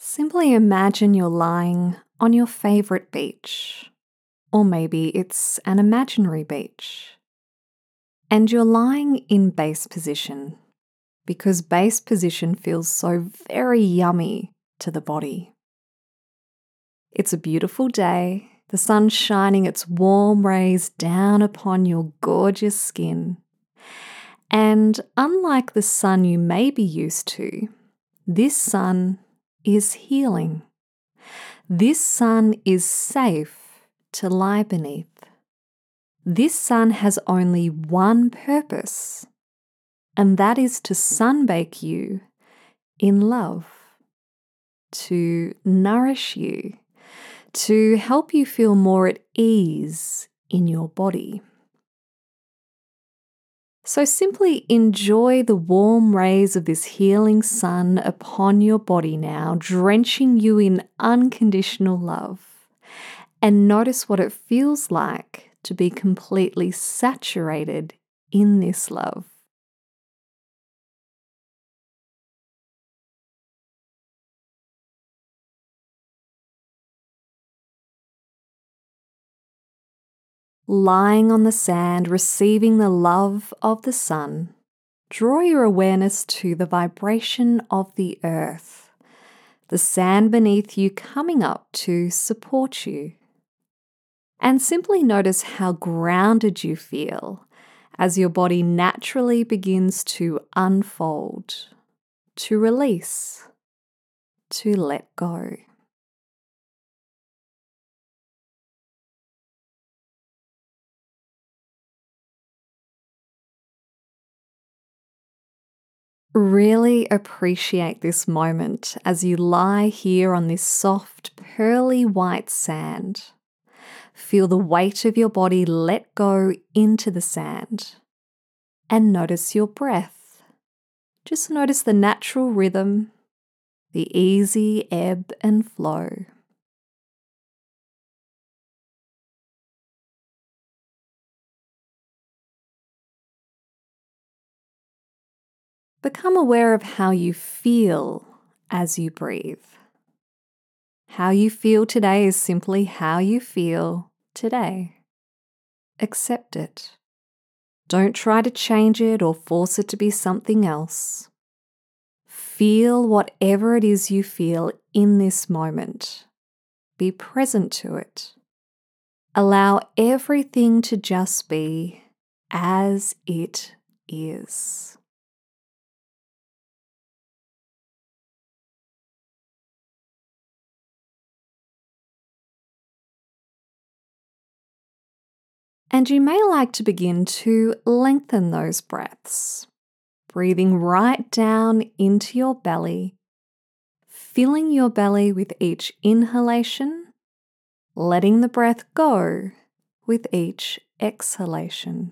Simply imagine you're lying on your favorite beach, or maybe it's an imaginary beach, and you're lying in base position because base position feels so very yummy to the body. It's a beautiful day, the sun shining its warm rays down upon your gorgeous skin. And unlike the sun you may be used to, this sun is healing. This sun is safe to lie beneath. This sun has only one purpose, and that is to sunbake you in love, to nourish you, to help you feel more at ease in your body. So simply enjoy the warm rays of this healing sun upon your body now, drenching you in unconditional love. And notice what it feels like to be completely saturated in this love. Lying on the sand, receiving the love of the sun, draw your awareness to the vibration of the earth, the sand beneath you coming up to support you. And simply notice how grounded you feel as your body naturally begins to unfold, to release, to let go. Really appreciate this moment as you lie here on this soft, pearly white sand. Feel the weight of your body let go into the sand. And notice your breath. Just notice the natural rhythm, the easy ebb and flow. Become aware of how you feel as you breathe. How you feel today is simply how you feel today. Accept it. Don't try to change it or force it to be something else. Feel whatever it is you feel in this moment. Be present to it. Allow everything to just be as it is. And you may like to begin to lengthen those breaths, breathing right down into your belly, filling your belly with each inhalation, letting the breath go with each exhalation.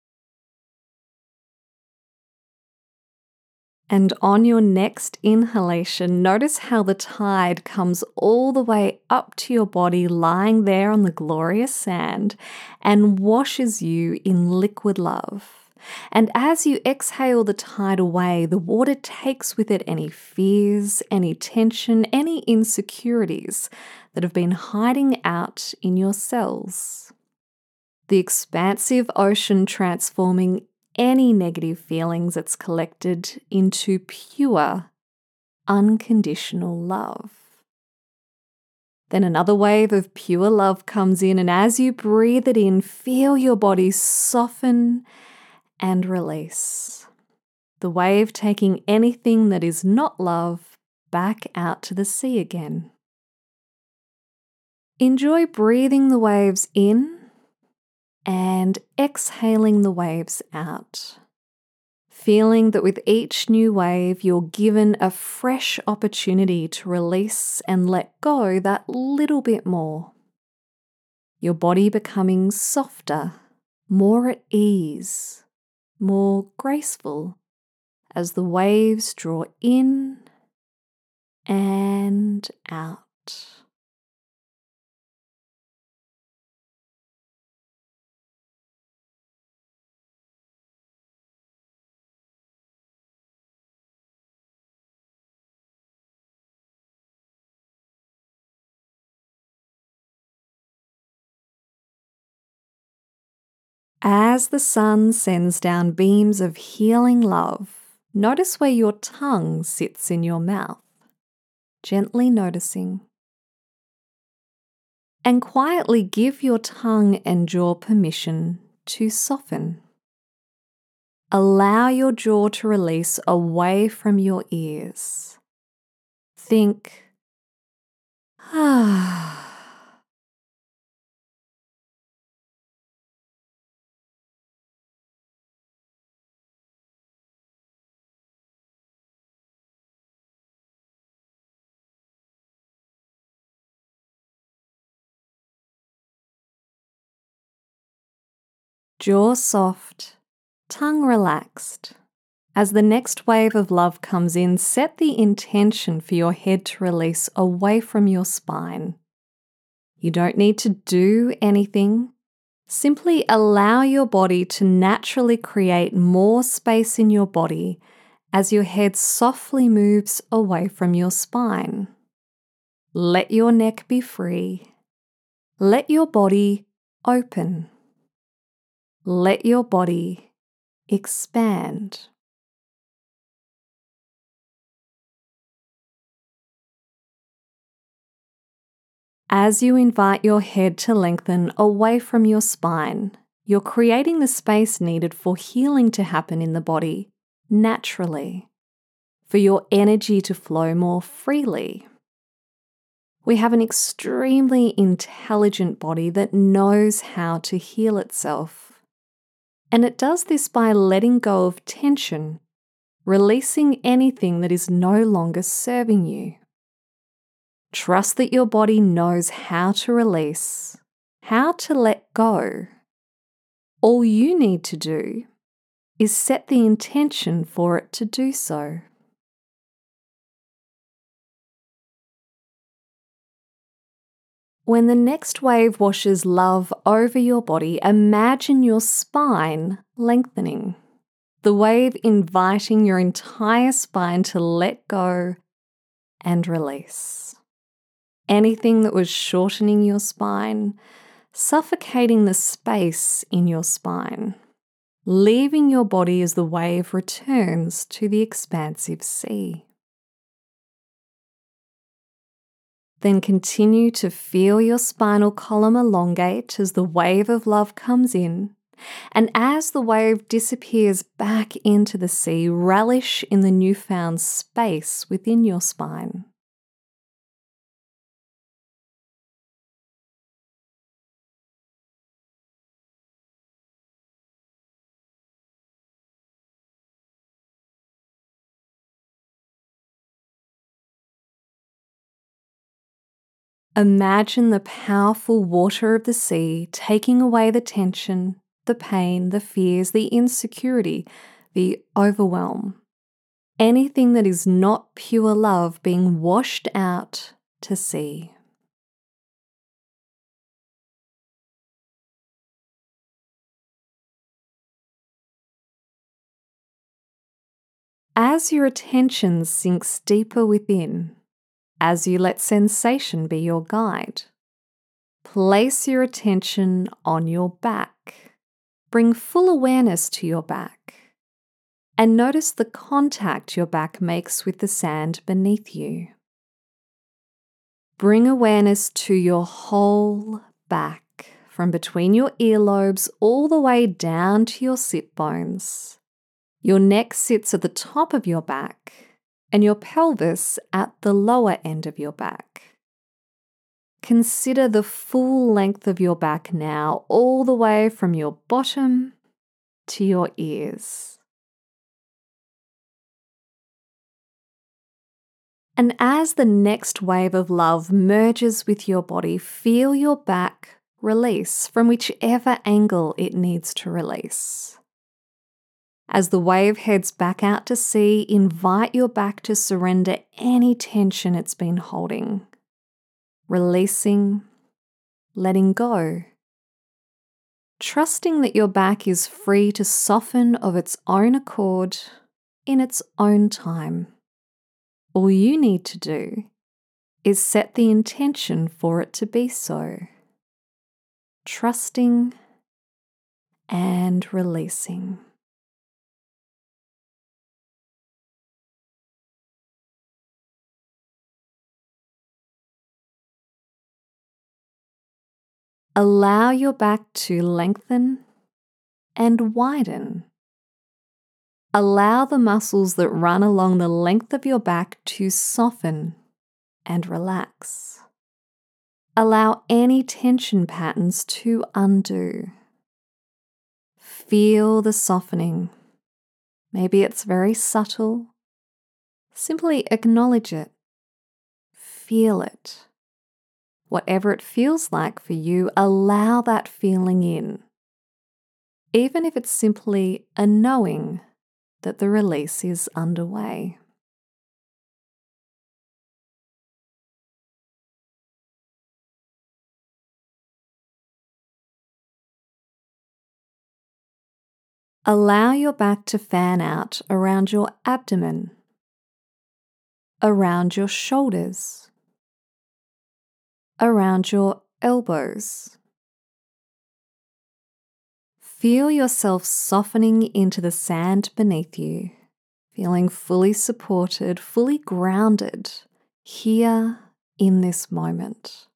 And on your next inhalation, notice how the tide comes all the way up to your body, lying there on the glorious sand, and washes you in liquid love. And as you exhale the tide away, the water takes with it any fears, any tension, any insecurities that have been hiding out in your cells. The expansive ocean transforming any negative feelings it's collected into pure, unconditional love. Then another wave of pure love comes in, and as you breathe it in, feel your body soften and release. The wave taking anything that is not love back out to the sea again. Enjoy breathing the waves in and exhaling the waves out. Feeling that with each new wave, you're given a fresh opportunity to release and let go that little bit more. Your body becoming softer, more at ease, more graceful as the waves draw in and out. As the sun sends down beams of healing love, notice where your tongue sits in your mouth, gently noticing. And quietly give your tongue and jaw permission to soften. Allow your jaw to release away from your ears. Think, ah. Jaw soft, tongue relaxed. As the next wave of love comes in, set the intention for your head to release away from your spine. You don't need to do anything. Simply allow your body to naturally create more space in your body as your head softly moves away from your spine. Let your neck be free. Let your body open. Let your body expand. As you invite your head to lengthen away from your spine, you're creating the space needed for healing to happen in the body naturally, for your energy to flow more freely. We have an extremely intelligent body that knows how to heal itself. And it does this by letting go of tension, releasing anything that is no longer serving you. Trust that your body knows how to release, how to let go. All you need to do is set the intention for it to do so. When the next wave washes love over your body, imagine your spine lengthening. The wave inviting your entire spine to let go and release. Anything that was shortening your spine, suffocating the space in your spine, leaving your body as the wave returns to the expansive sea. Then continue to feel your spinal column elongate as the wave of love comes in, and as the wave disappears back into the sea, relish in the newfound space within your spine. Imagine the powerful water of the sea taking away the tension, the pain, the fears, the insecurity, the overwhelm. Anything that is not pure love being washed out to sea. As your attention sinks deeper within, as you let sensation be your guide, place your attention on your back. Bring full awareness to your back and notice the contact your back makes with the sand beneath you. Bring awareness to your whole back, from between your earlobes all the way down to your sit bones. Your neck sits at the top of your back and your pelvis at the lower end of your back. Consider the full length of your back now, all the way from your bottom to your ears. And as the next wave of love merges with your body, feel your back release from whichever angle it needs to release. As the wave heads back out to sea, invite your back to surrender any tension it's been holding. Releasing, letting go. Trusting that your back is free to soften of its own accord in its own time. All you need to do is set the intention for it to be so. Trusting and releasing. Allow your back to lengthen and widen. Allow the muscles that run along the length of your back to soften and relax. Allow any tension patterns to undo. Feel the softening. Maybe it's very subtle. Simply acknowledge it. Feel it. Whatever it feels like for you, allow that feeling in. Even if it's simply a knowing that the release is underway. Allow your back to fan out around your abdomen, around your shoulders, around your elbows. Feel yourself softening into the sand beneath you, feeling fully supported, fully grounded here in this moment.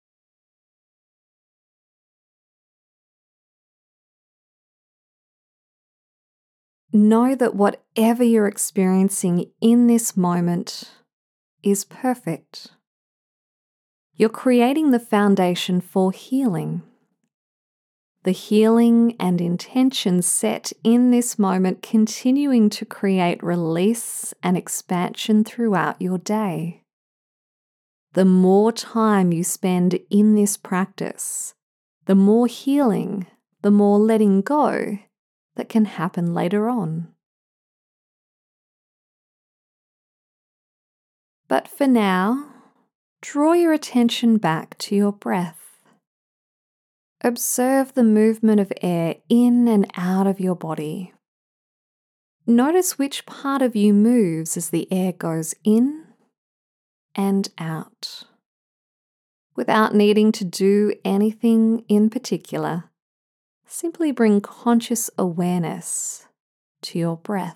Know that whatever you're experiencing in this moment is perfect. You're creating the foundation for healing. The healing and intention set in this moment continuing to create release and expansion throughout your day. The more time you spend in this practice, the more healing, the more letting go that can happen later on. But for now, draw your attention back to your breath. Observe the movement of air in and out of your body. Notice which part of you moves as the air goes in and out. Without needing to do anything in particular, simply bring conscious awareness to your breath.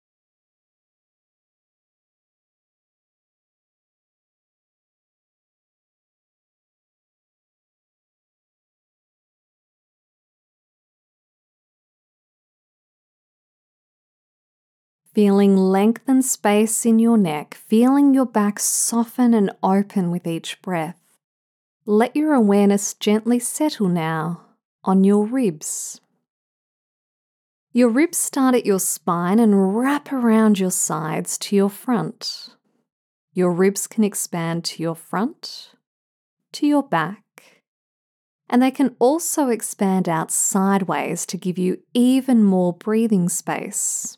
Feeling length and space in your neck, feeling your back soften and open with each breath. Let your awareness gently settle now on your ribs. Your ribs start at your spine and wrap around your sides to your front. Your ribs can expand to your front, to your back, and they can also expand out sideways to give you even more breathing space.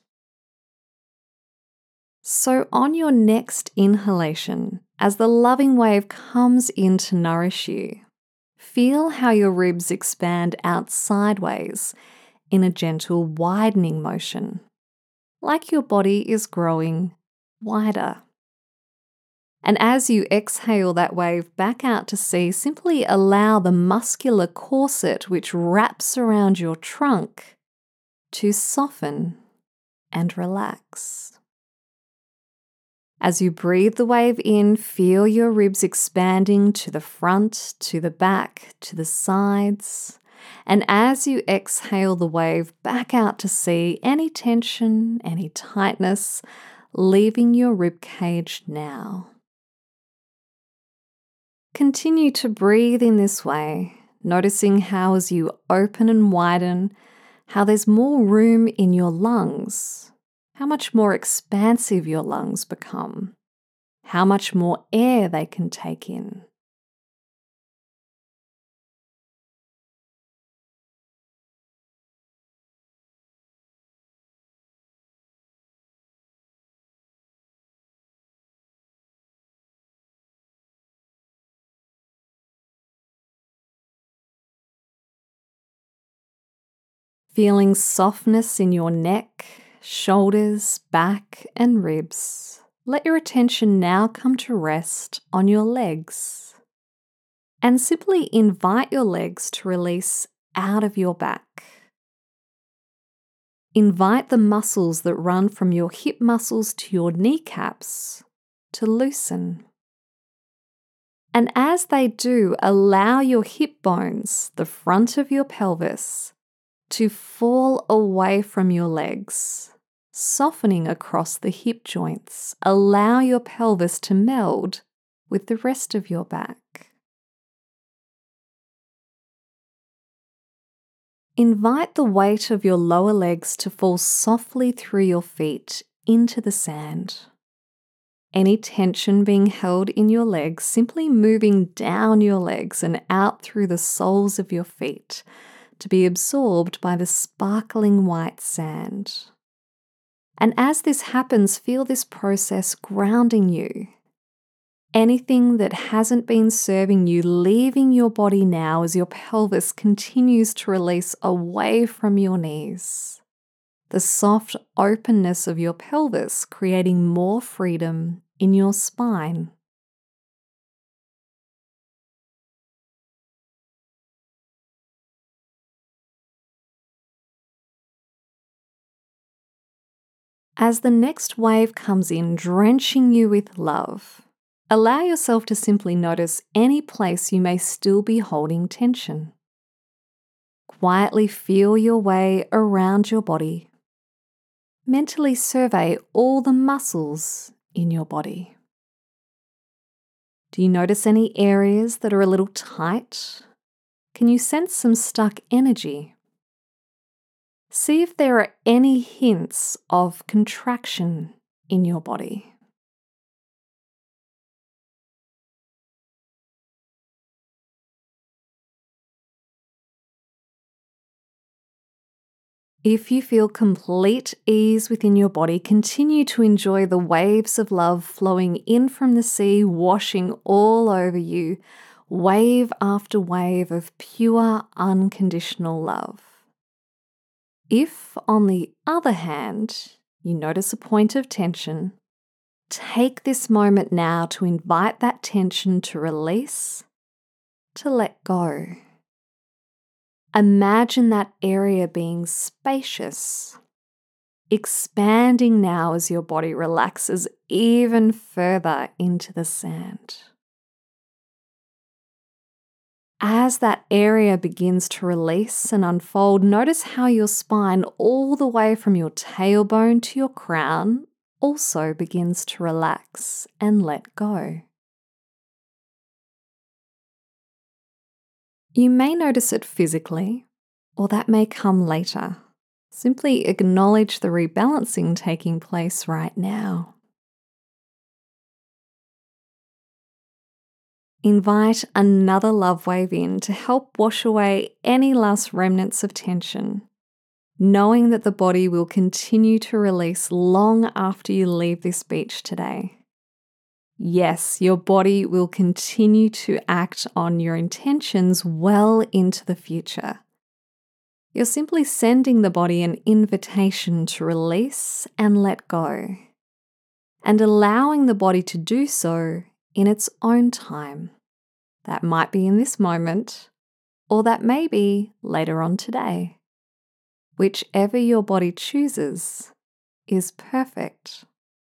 So on your next inhalation, as the loving wave comes in to nourish you, feel how your ribs expand out sideways in a gentle widening motion, like your body is growing wider. And as you exhale that wave back out to sea, simply allow the muscular corset which wraps around your trunk to soften and relax. As you breathe the wave in, feel your ribs expanding to the front, to the back, to the sides. And as you exhale the wave back out to sea, any tension, any tightness, leaving your rib cage now. Continue to breathe in this way, noticing how as you open and widen, how there's more room in your lungs, how much more expansive your lungs become, how much more air they can take in. Feeling softness in your neck, shoulders, back, and ribs, let your attention now come to rest on your legs. And simply invite your legs to release out of your back. Invite the muscles that run from your hip muscles to your kneecaps to loosen. And as they do, allow your hip bones, the front of your pelvis, to fall away from your legs, softening across the hip joints. Allow your pelvis to meld with the rest of your back. Invite the weight of your lower legs to fall softly through your feet into the sand. Any tension being held in your legs, simply moving down your legs and out through the soles of your feet to be absorbed by the sparkling white sand. And as this happens, feel this process grounding you. Anything that hasn't been serving you leaving your body now as your pelvis continues to release away from your knees. The soft openness of your pelvis creating more freedom in your spine. As the next wave comes in, drenching you with love, allow yourself to simply notice any place you may still be holding tension. Quietly feel your way around your body. Mentally survey all the muscles in your body. Do you notice any areas that are a little tight? Can you sense some stuck energy? See if there are any hints of contraction in your body. If you feel complete ease within your body, continue to enjoy the waves of love flowing in from the sea, washing all over you, wave after wave of pure, unconditional love. If, on the other hand, you notice a point of tension, take this moment now to invite that tension to release, to let go. Imagine that area being spacious, expanding now as your body relaxes even further into the sand. As that area begins to release and unfold, notice how your spine, all the way from your tailbone to your crown, also begins to relax and let go. You may notice it physically, or that may come later. Simply acknowledge the rebalancing taking place right now. Invite another love wave in to help wash away any last remnants of tension, knowing that the body will continue to release long after you leave this beach today. Yes, your body will continue to act on your intentions well into the future. You're simply sending the body an invitation to release and let go, and allowing the body to do so in its own time. That might be in this moment, or that may be later on today. Whichever your body chooses is perfect.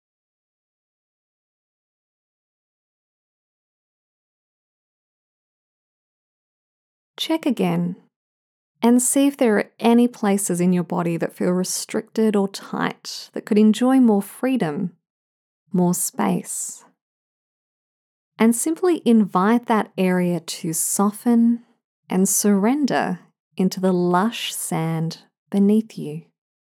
Check again and see if there are any places in your body that feel restricted or tight that could enjoy more freedom, more space. And simply invite that area to soften and surrender into the lush sand beneath you.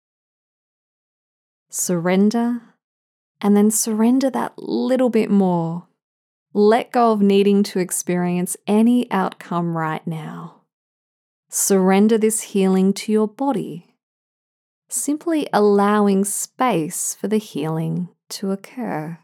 Surrender, and then surrender that little bit more. Let go of needing to experience any outcome right now. Surrender this healing to your body, simply allowing space for the healing to occur.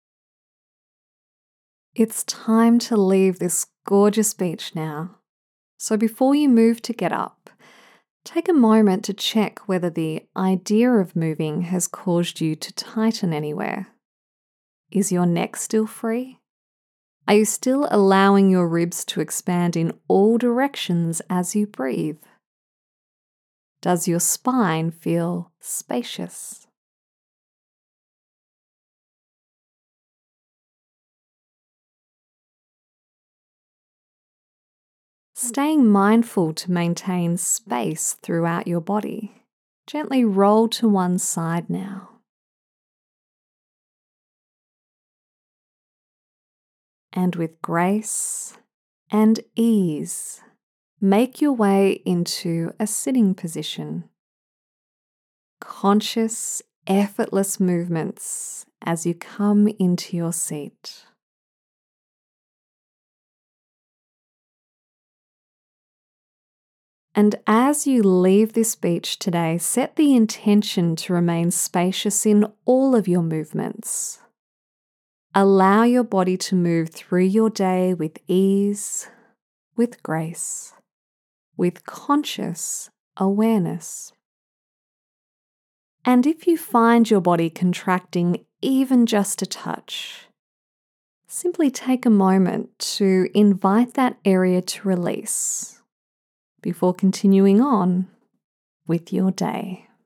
It's time to leave this gorgeous beach now. So before you move to get up, take a moment to check whether the idea of moving has caused you to tighten anywhere. Is your neck still free? Are you still allowing your ribs to expand in all directions as you breathe? Does your spine feel spacious? Staying mindful to maintain space throughout your body, gently roll to one side now. And with grace and ease, make your way into a sitting position. Conscious, effortless movements as you come into your seat. And as you leave this beach today, set the intention to remain spacious in all of your movements. Allow your body to move through your day with ease, with grace, with conscious awareness. And if you find your body contracting even just a touch, simply take a moment to invite that area to release before continuing on with your day.